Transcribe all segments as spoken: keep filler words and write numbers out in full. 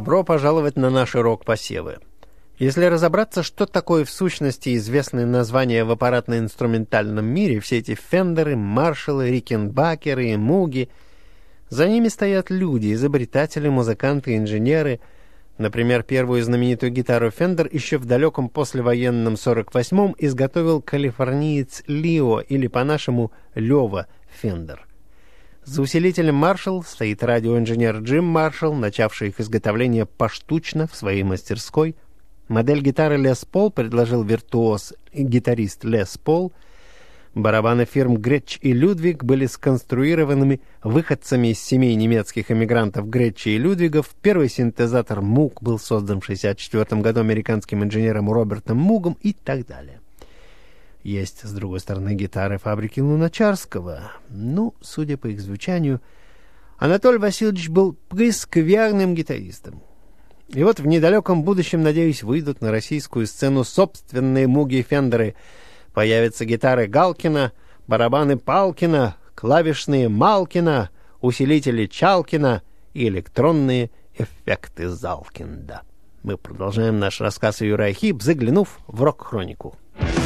Добро пожаловать на наши рок-посевы. Если разобраться, что такое в сущности известные названия в аппаратно-инструментальном мире, все эти Фендеры, Маршаллы, Рикенбакеры и Муги, за ними стоят люди, изобретатели, музыканты, инженеры. Например, первую знаменитую гитару Фендер еще в далеком послевоенном сорок восьмом изготовил калифорниец Лио, или по-нашему Лёва Фендер. За усилителем Маршалл стоит радиоинженер Джим Маршалл, начавший их изготовление поштучно в своей мастерской. Модель гитары Лес Пол предложил виртуоз и гитарист Лес Пол. Барабаны фирм Гретч и Людвиг были сконструированными выходцами из семей немецких эмигрантов Гретча и Людвигов. Первый синтезатор Муг был создан в шестьдесят четвёртом году американским инженером Робертом Мугом и так далее. Есть, с другой стороны, гитары фабрики Луначарского. Ну, судя по их звучанию, Анатолий Васильевич был прескверным гитаристом. И вот в недалеком будущем, надеюсь, выйдут на российскую сцену собственные Муги и Фендеры. Появятся гитары Галкина, барабаны Палкина, клавишные Малкина, усилители Чалкина и электронные эффекты Залкинда. Мы продолжаем наш рассказ о Юрае Хип, заглянув в рок-хронику.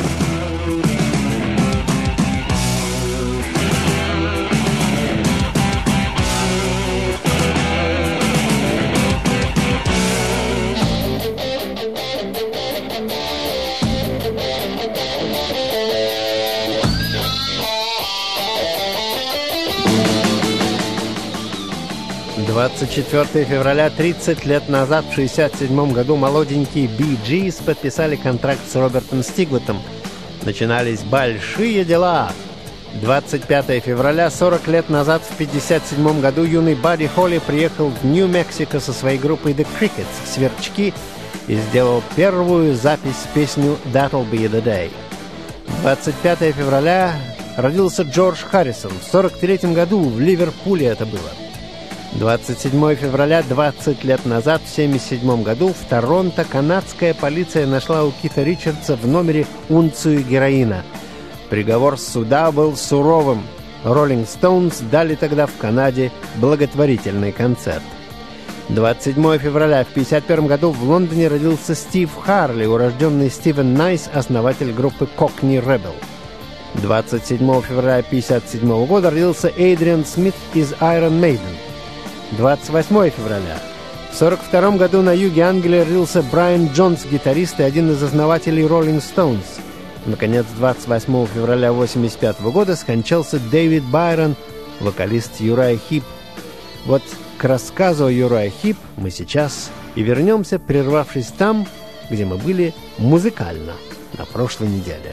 двадцать четвёртого февраля тридцать лет назад, в шестьдесят седьмом году, молоденькие Би Джис подписали контракт с Робертом Стиглотом. Начинались большие дела. двадцать пятого февраля, сорок лет назад, в пятьдесят седьмом году, юный Бадди Холли приехал в Нью-Мексико со своей группой The Crickets, Сверчки, и сделал первую запись песню «That'll be the day». двадцать пятого февраля родился Джордж Харрисон. В сорок третьем году в Ливерпуле это было. двадцать седьмого февраля, двадцать лет назад, в семьдесят седьмом году, в Торонто канадская полиция нашла у Кита Ричардса в номере унцию героина. Приговор суда был суровым. Rolling Stones дали тогда в Канаде благотворительный концерт. двадцать седьмого февраля в пятьдесят первом году в Лондоне родился Стив Харли, урожденный Стивен Найс, основатель группы Cockney Rebel. двадцать седьмого февраля пятьдесят седьмого года родился Эйдриан Смит из Iron Maiden. двадцать восьмого февраля. В сорок втором году на юге Англии родился Брайан Джонс, гитарист и один из основателей Rolling Stones. Наконец, двадцать восьмого февраля восемьдесят пятого года скончался Дэвид Байрон, вокалист Юрая Хип. Вот к рассказу о Юрае Хип мы сейчас и вернемся, прервавшись там, где мы были музыкально на прошлой неделе.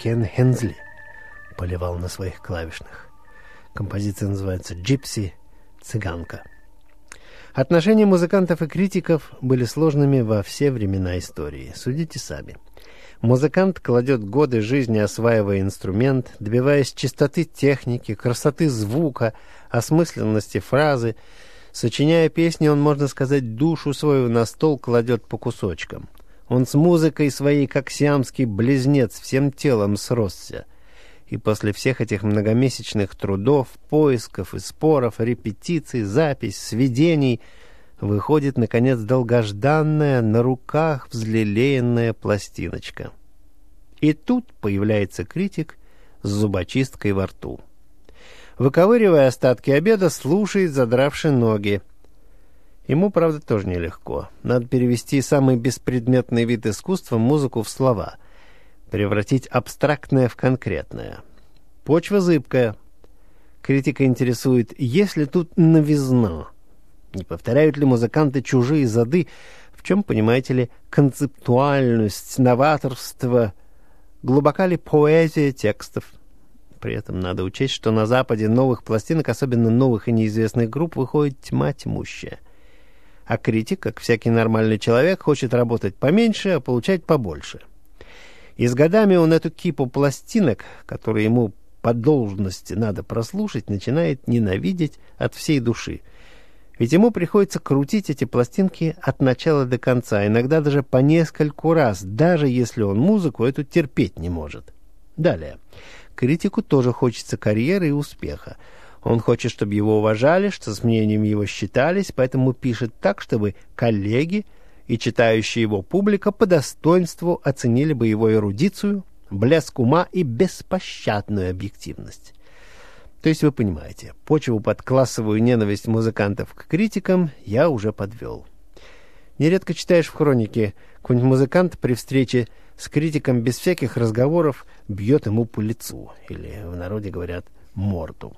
Кен Хенсли поливал на своих клавишных. Композиция называется «Джипси. Цыганка». Отношения музыкантов и критиков были сложными во все времена истории. Судите сами. Музыкант кладет годы жизни, осваивая инструмент, добиваясь чистоты техники, красоты звука, осмысленности фразы. Сочиняя песни, он, можно сказать, душу свою на стол кладет по кусочкам. Он с музыкой своей, как сиамский близнец, всем телом сросся. И после всех этих многомесячных трудов, поисков и споров, репетиций, запись, сведений выходит, наконец, долгожданная, на руках взлелеянная пластиночка. И тут появляется критик с зубочисткой во рту. Выковыривая остатки обеда, слушает, задравши ноги. Ему, правда, тоже нелегко. Надо перевести самый беспредметный вид искусства, музыку, в слова, превратить абстрактное в конкретное. Почва зыбкая. Критика интересует, есть ли тут новизна? Не повторяют ли музыканты чужие зады? В чем, понимаете ли, концептуальность, новаторство? Глубока ли поэзия текстов? При этом надо учесть, что на Западе новых пластинок, особенно новых и неизвестных групп, выходит тьма тьмущая. А критик, как всякий нормальный человек, хочет работать поменьше, а получать побольше. И с годами он эту кипу пластинок, которые ему по должности надо прослушать, начинает ненавидеть от всей души. Ведь ему приходится крутить эти пластинки от начала до конца, иногда даже по нескольку раз, даже если он музыку эту терпеть не может. Далее. Критику тоже хочется карьеры и успеха. Он хочет, чтобы его уважали, что с мнением его считались, поэтому пишет так, чтобы коллеги и читающая его публика по достоинству оценили бы его эрудицию, блеск ума и беспощадную объективность. То есть вы понимаете, почву под классовую ненависть музыкантов к критикам я уже подвел. Нередко читаешь в хронике, какой-нибудь музыкант при встрече с критиком без всяких разговоров бьет ему по лицу, или в народе говорят морду.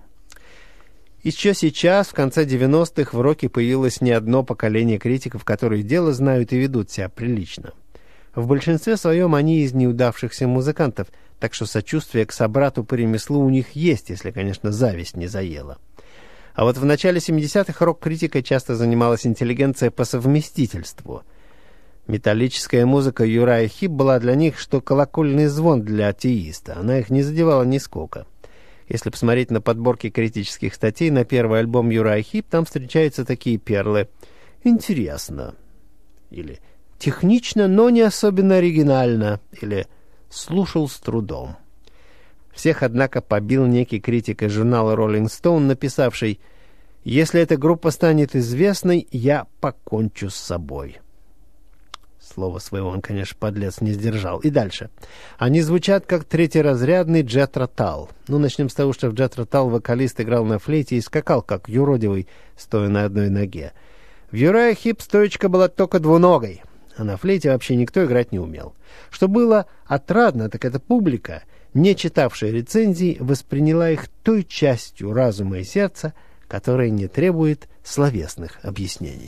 Еще сейчас, в конце девяностых, в роке появилось не одно поколение критиков, которые дело знают и ведут себя прилично. В большинстве своем они из неудавшихся музыкантов, так что сочувствие к собрату по ремеслу у них есть, если, конечно, зависть не заела. А вот в начале семидесятых рок-критикой часто занималась интеллигенция по совместительству. Металлическая музыка Юрая Хип была для них, что колокольный звон для атеиста. Она их не задевала нисколько. Если посмотреть на подборки критических статей на первый альбом Юрая Хип, там встречаются такие перлы: «Интересно», или «Технично, но не особенно оригинально», или «Слушал с трудом». Всех, однако, побил некий критик из журнала Rolling Stone, написавший: «Если эта группа станет известной, я покончу с собой». Слово своего он, конечно, подлец, не сдержал. И дальше. Они звучат как третьеразрядный Джетро Тал. Ну, начнем с того, что в Джетро Тал вокалист играл на флейте и скакал, как юродивый, стоя на одной ноге. В Юрая Хип стоечка была только двуногой, а на флейте вообще никто играть не умел. Что было отрадно, так это публика, не читавшая рецензий, восприняла их той частью разума и сердца, которая не требует словесных объяснений.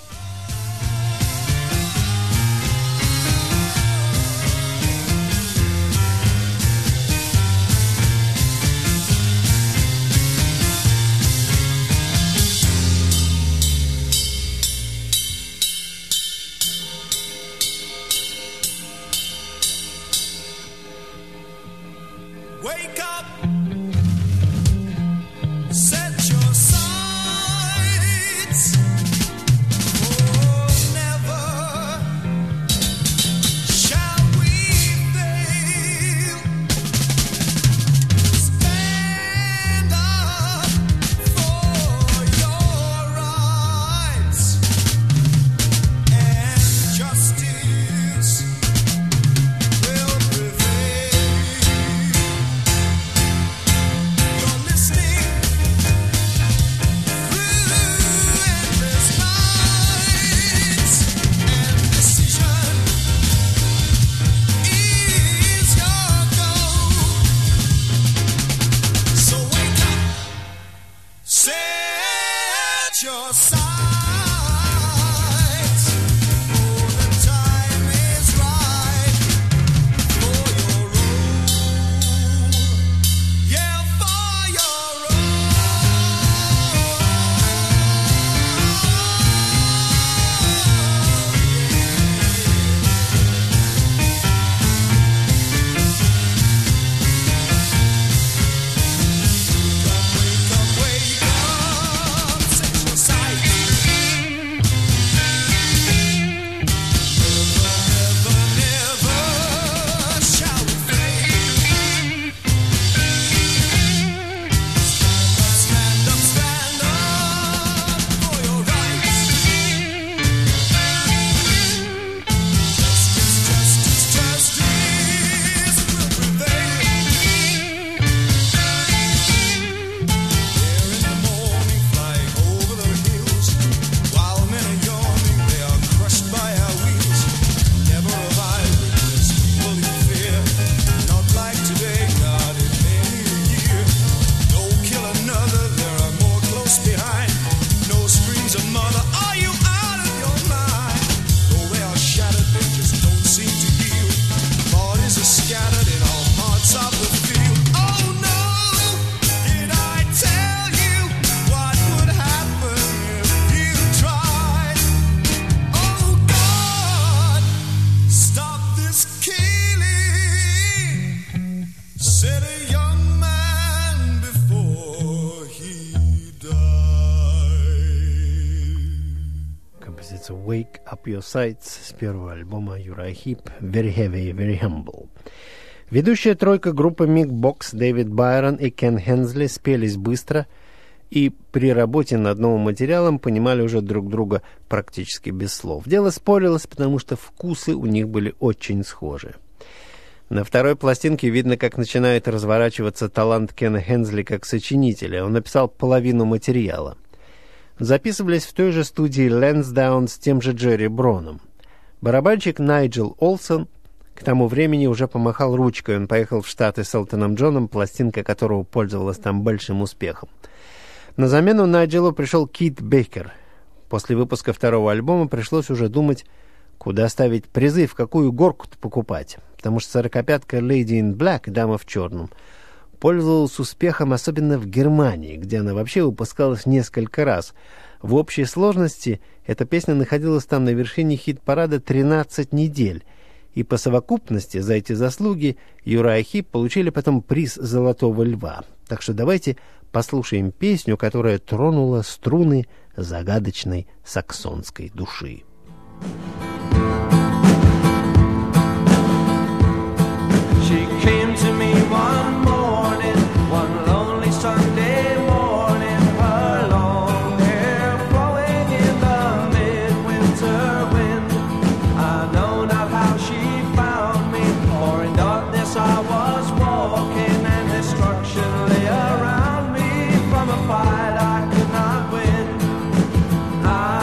Wake up, set your sights, oh, never shall we fail. Stand up for your rights, and justice will prevail. Your sights, oh, the time is right for your own называется «Wake Up Your Sights» с первого альбома Uriah Heep «Very Heavy, Very Humble». Ведущая тройка группы Mick Box, Дэвид Байрон и Кен Хенсли спелись быстро и при работе над новым материалом понимали уже друг друга практически без слов. Дело спорилось, потому что вкусы у них были очень схожи. На второй пластинке видно, как начинает разворачиваться талант Кена Хенсли как сочинителя. Он написал половину материала. Записывались в той же студии Лэнсдаун с тем же Джерри Броном. Барабанщик Найджел Олсон к тому времени уже помахал ручкой. Он поехал в Штаты с Элтоном Джоном, пластинка которого пользовалась там большим успехом. На замену Найджелу пришел Кит Бейкер. После выпуска второго альбома пришлось уже думать, куда ставить призы, в какую горку-то покупать. Потому что сорокопятка Lady in Black, дама в черном, пользовалась успехом, особенно в Германии, где она вообще выпускалась несколько раз. В общей сложности эта песня находилась там на вершине хит-парада тринадцать недель. И по совокупности за эти заслуги Uriah Heep получили потом приз «Золотого льва». Так что давайте послушаем песню, которая тронула струны загадочной саксонской души. She came to me one morning, one lonely Sunday morning, her long hair flowing in the midwinter wind. I know not how she found me, for in darkness I was walking, and destruction lay around me from a fight I could not win. I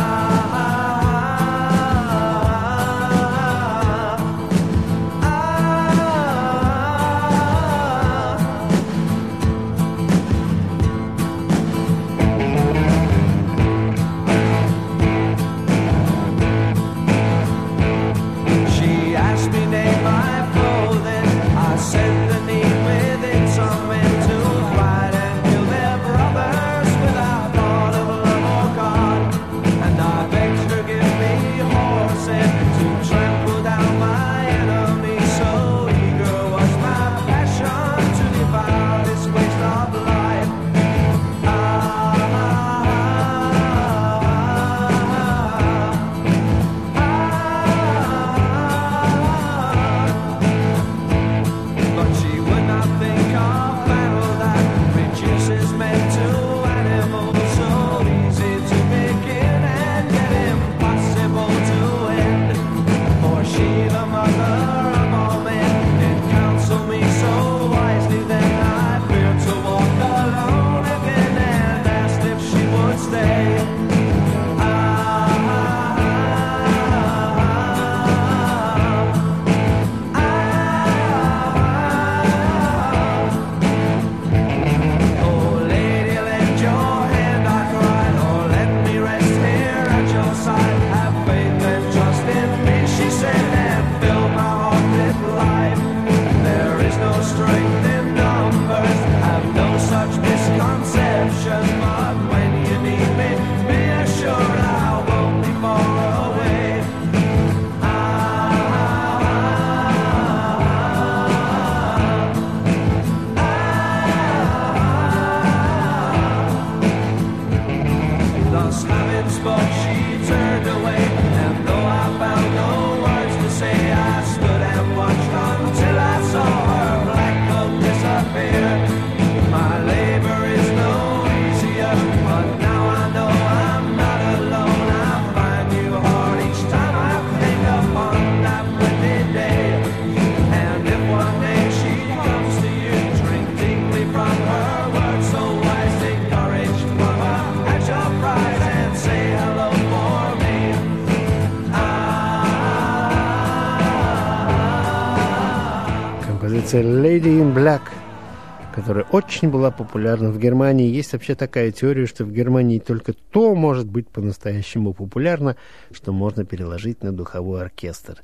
«Lady in Black», которая очень была популярна в Германии. Есть вообще такая теория, что в Германии только то может быть по-настоящему популярно, что можно переложить на духовой оркестр.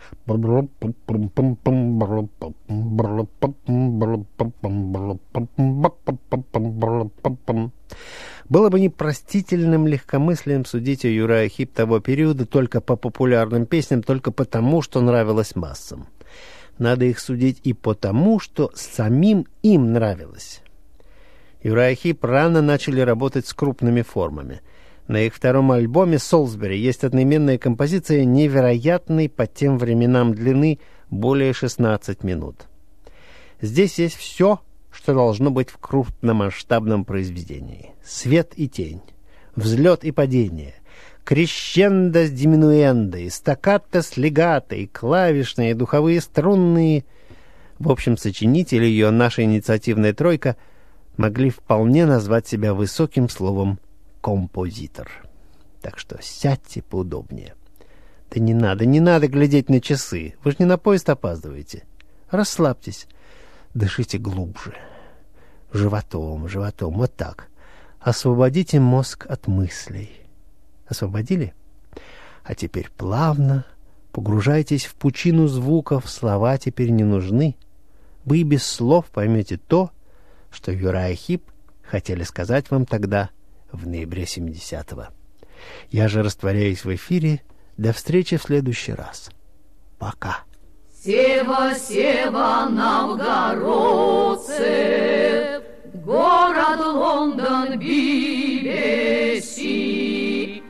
Было бы непростительным легкомыслием судить о Uriah Heep того периода только по популярным песням, только потому, что нравилось массам. Надо их судить и потому, что самим им нравилось. Uriah Heep рано начали работать с крупными формами. На их втором альбоме «Солсбери» есть одноименная композиция невероятной по тем временам длины более шестнадцати минут. Здесь есть все, что должно быть в крупномасштабном произведении. Свет и тень, взлет и падение, крещендо с диминуэндой, стаккато с легато, клавишные, духовые, струнные. В общем, сочинители ее, наша инициативная тройка, могли вполне назвать себя высоким словом «композитор». Так что сядьте поудобнее. Да не надо, не надо глядеть на часы. Вы же не на поезд опаздываете. Расслабьтесь. Дышите глубже. Животом, животом. Вот так. Освободите мозг от мыслей. Освободили? А теперь плавно погружайтесь в пучину звуков. Слова теперь не нужны. Вы и без слов поймете то, что Юрай и Хип хотели сказать вам тогда, в ноябре семидесятого. Я же растворяюсь в эфире. До встречи в следующий раз. Пока. Сева, Сева, новгородцы, город Лондон, би би си.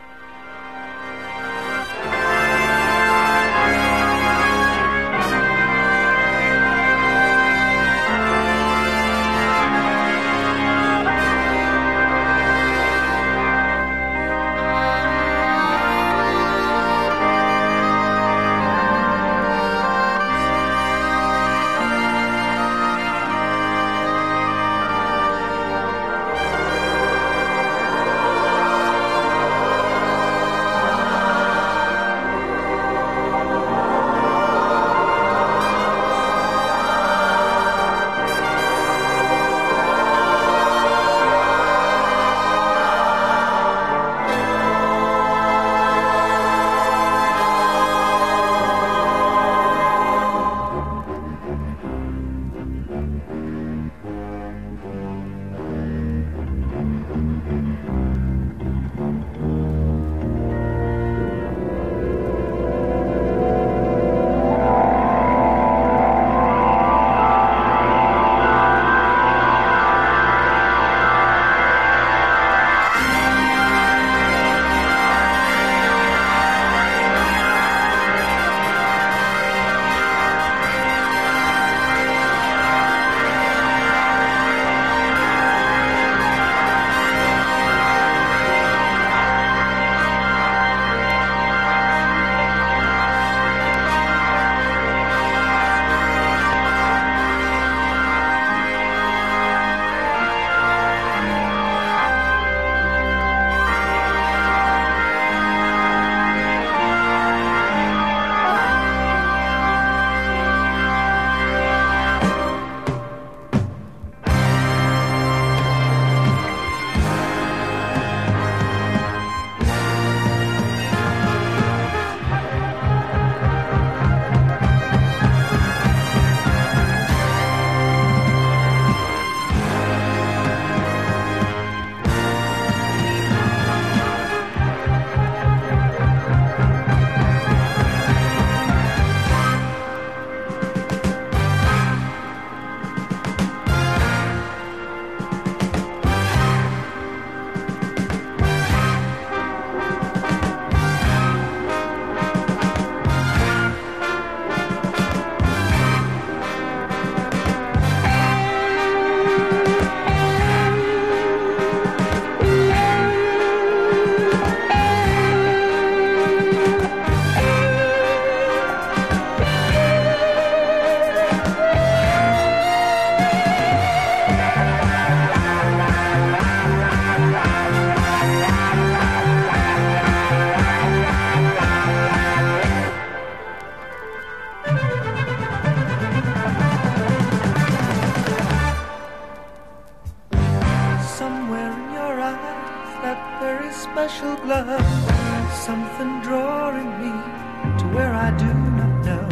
special glow, something drawing me to where I do not know.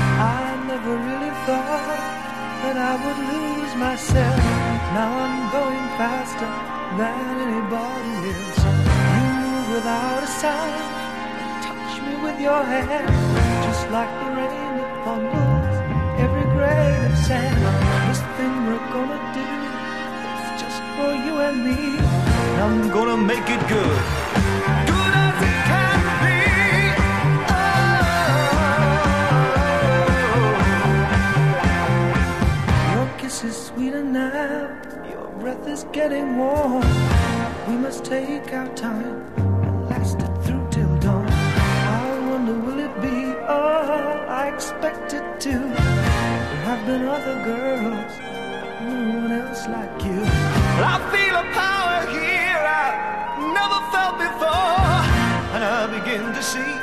I never really thought that I would lose myself. Now I'm going faster than anybody else. You move without a sound, touch me with your hand, just like the rain that fumbles every grain of sand. This thing we're gonna do, it's just for you and me. I'm gonna make it good. getting warm. We must take our time and last it through till dawn. I wonder, will it be all I expect it to? There have been other girls, no one else like you. I feel a power here I never felt before, and I begin to see